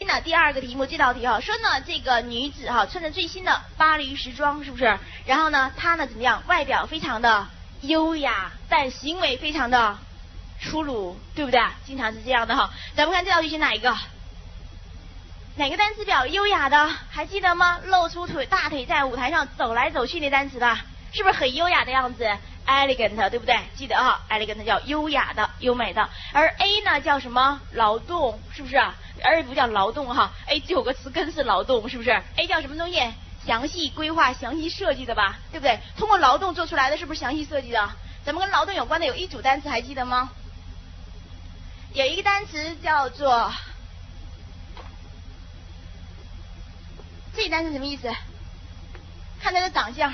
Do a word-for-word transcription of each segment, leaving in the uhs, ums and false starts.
呢，第二个题目这道题哈，说呢这个女子哈穿着最新的巴黎时装，是不是？然后呢，她呢怎么样？外表非常的优雅，但行为非常的粗鲁，对不对？经常是这样的哈。咱们看这道题是哪一个？哪个单词表优雅的？还记得吗？露出腿大腿在舞台上走来走去那单词吧，是不是很优雅的样子 ？elegant， 对不对？记得哈 ，elegant 叫优雅的、优美的。而 A 呢叫什么？劳动，是不是？而不叫劳动哈 ，A 只有个词根是劳动，是不是 ？A 叫什么东西？详细规划、详细设计的吧，对不对？通过劳动做出来的是不是详细设计的？咱们跟劳动有关的有一组单词，还记得吗？有一个单词叫做。这单词什么意思？看他的长相。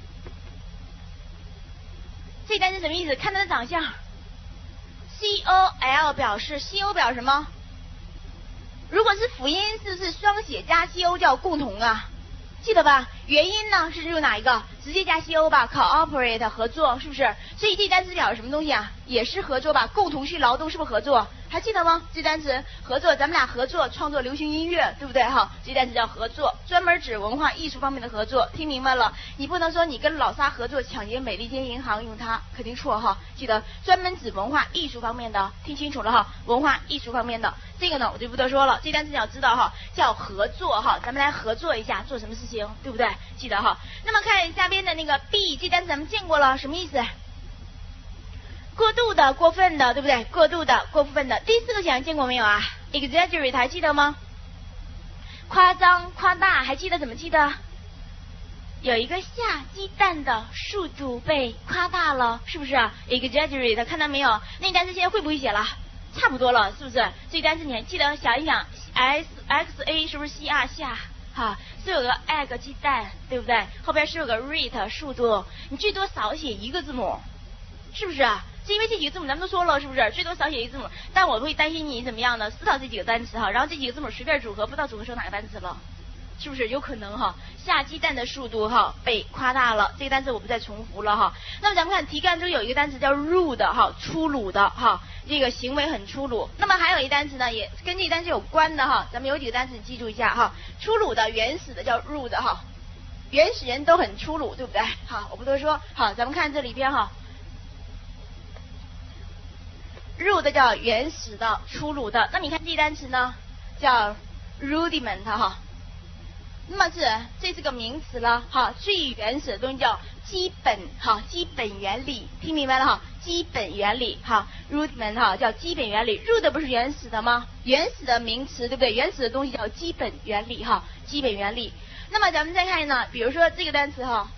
这单词什么意思？看他的长相。C O L 表示 C O 表示什么？如果是辅音，是不是双写加 C O 叫共同啊？记得吧？元音呢是用哪一个？直接加 C O 吧 ，cooperate 合作，是不是？所以这单词表示什么东西啊？也是合作吧，共同去劳动，是不是合作？还记得吗？这单词合作，咱们俩合作创作流行音乐，对不对哈？这单词叫合作，专门指文化艺术方面的合作，听明白了？你不能说你跟老沙合作抢劫美利坚银行，用它肯定错哈。记得专门指文化艺术方面的，听清楚了哈。文化艺术方面的这个呢，我就不多说了。这单词你要知道哈，叫合作哈，咱们来合作一下，做什么事情，对不对？记得哈。那么看下边的那个 B， 这单词咱们见过了，什么意思？过度的、过分的，对不对？过度的、过分的。第四个想见过没有啊 ？exaggerate 还记得吗？夸张、夸大，还记得怎么记得？有一个下鸡蛋的速度被夸大了，是不是 ？exaggerate 看到没有？那单词现在会不会写了？差不多了，是不是？这单词你还记得？想一想 ，s x a 是不是 c r 下？哈，是有个 egg 鸡蛋，对不对？后边是有个 rate 速度，你最多少写一个字母，是不是啊？是因为这几个字母咱们都说了，是不是？最多少写一个字母，但我会担心你怎么样呢？思考这几个单词哈，然后这几个字母随便组合，不知道组合成哪个单词了，是不是？有可能哈，下鸡蛋的速度哈被夸大了，这个单词我不再重复了哈。那么咱们看题干中有一个单词叫 rude 哈，粗鲁的哈，这个行为很粗鲁。那么还有一单词呢，也跟这个单词有关的哈，咱们有几个单词你记住一下哈，粗鲁的、原始的叫 rude 哈，原始人都很粗鲁，对不对？好，我不多说，好，咱们看这里边哈。rude 叫原始的、粗鲁的，那你看这单词呢，叫 rudiment 哈。那么是这是个名词了哈，最原始的东西叫基本哈，基本原理，听明白了哈？基本原理哈 ，rudiment 哈叫基本原理 ，rude 不是原始的吗？原始的名词对不对？原始的东西叫基本原理哈，基本原理。那么咱们再看呢，比如说这个单词哈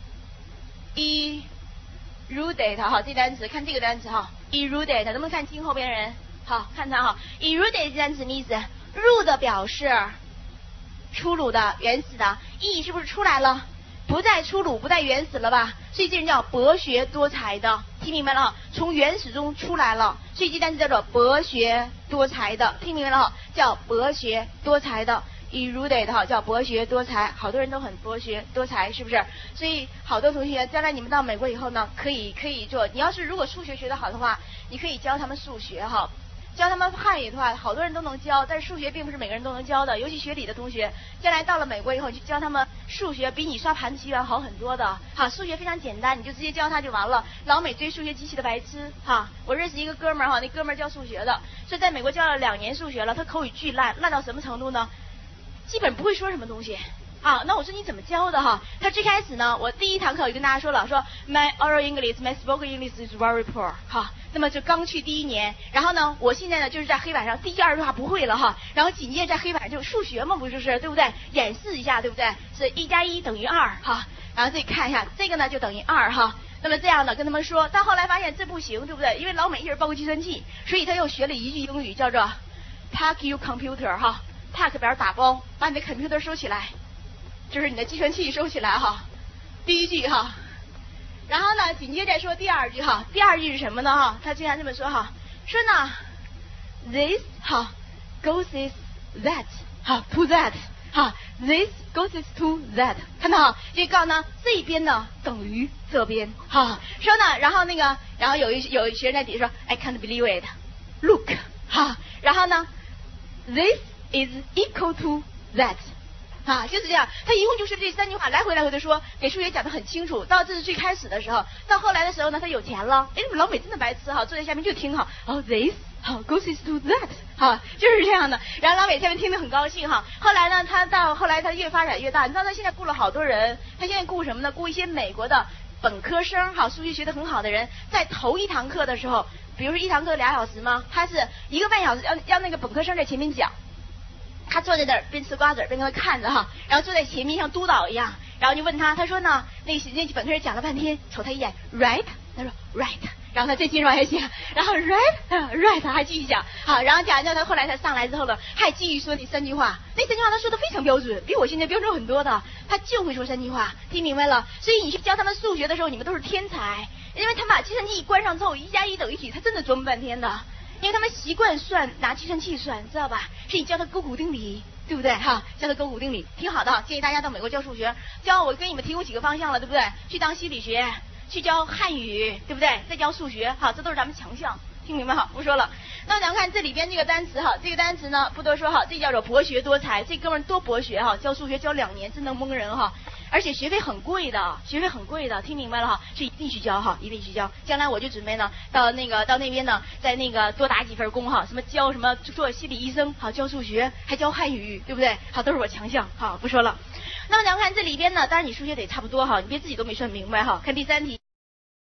，erudite 哈，这单词看这个单词哈 ，erudite 能不能看清后边人？好，看它哈 ，erudite 这单词什么意思 ？rude 表示粗鲁的、原始的 ，e 是不是出来了？不再粗鲁，不再原始了吧？所以这人叫博学多才的，听明白了哈？从原始中出来了，所以这单词叫做博学多才的，听明白了哈？叫博学多才的 ，erudite 哈，叫博学多才，好多人都很博学多才，是不是？所以好多同学将来你们到美国以后呢，可以可以做。你要是如果数学学得好的话，你可以教他们数学哈。教他们汉语的话，好多人都能教，但是数学并不是每个人都能教的，尤其学理的同学，将来到了美国以后，你去教他们数学，比你刷盘子机要好很多的。哈，数学非常简单，你就直接教他就完了。老美追数学机器的白痴哈，我认识一个哥们儿哈，那哥们儿教数学的，所以在美国教了两年数学了，他口语巨烂，烂到什么程度呢？基本不会说什么东西。啊，那我说你怎么教的哈？他最开始呢，我第一堂课我就跟大家说了，说 My oral English, my spoken English is very poor 哈。那么就刚去第一年，然后呢，我现在呢就是在黑板上第一二句话不会了哈，然后紧接着在黑板上就数学嘛，不就是对不对？演示一下对不对？是一加一等于二哈，然后自己看一下这个呢就等于二哈。那么这样的跟他们说，但后来发现这不行，对不对？因为老美一人抱个计算器，所以他又学了一句英语叫做 Pack your computer 哈 ，Pack 表示打包，把你的 computer 收起来。就是你的计算器收起来哈，第一句哈，然后呢，紧接着说第二句哈，第二句是什么呢哈？他经常这么说哈，说呢 ，this 哈 goes is that 哈 to that 哈 ，this goes is to that， 看到哈？就告诉呢这边呢等于这边哈，说呢，然后那个，然后有一有学生在底下说 I can't believe it，look 哈，然后呢 ，this is equal to that。啊，就是这样，他一共就是这三句话来回来回的说，给数学讲得很清楚。到这是最开始的时候，到后来的时候呢，他有钱了，哎，老美真的白痴哈，坐在下面就听哈，哦 this 好 goes to that 哈，就是这样的。然后老美下面听得很高兴哈。后来呢，他到后来他越发展越大，你知道他现在雇了好多人，他现在雇什么呢？雇一些美国的本科生哈，数学学得很好的人，在头一堂课的时候，比如说一堂课俩小时吗？他是一个半小时，要让那个本科生在前面讲。他坐在那儿边吃瓜子边跟他看着哈，然后坐在前面像督导一样，然后就问他，他说呢，那那本科人讲了半天，瞅他一眼 ，right， 他说 right， 然后他再接着往下讲，然后 right right 他还继续讲，好，然后讲完之后他后来他上来之后呢，他还继续说那三句话，那三句话他说的非常标准，比我现在标准很多的，他就会说三句话，听明白了？所以你去教他们数学的时候，你们都是天才，因为他把计算器一关上之后，一加一等于几，他真的琢磨半天的。因为他们习惯算拿计算器算，知道吧？是你教他勾股定理，对不对？哈，教他勾股定理，挺好的。建议大家到美国教数学，教我给你们提供几个方向了，对不对？去当心理学，去教汉语，对不对？再教数学，哈，这都是咱们强项。听明白哈？不说了。那咱们看这里边这个单词哈，这个单词呢不多说哈，这叫做博学多才。这哥们儿多博学哈，教数学教两年真能蒙人哈，而且学费很贵的，学费很贵的，听明白了哈？是一定去教哈，一定去教。将来我就准备呢到那个到那边呢，在那个多打几份工哈，什么教什么做心理医生，好教数学，还教汉语，对不对？好，都是我强项。好，不说了。那么咱们看这里边呢，当然你数学得差不多哈，你别自己都没算明白哈。看第三题。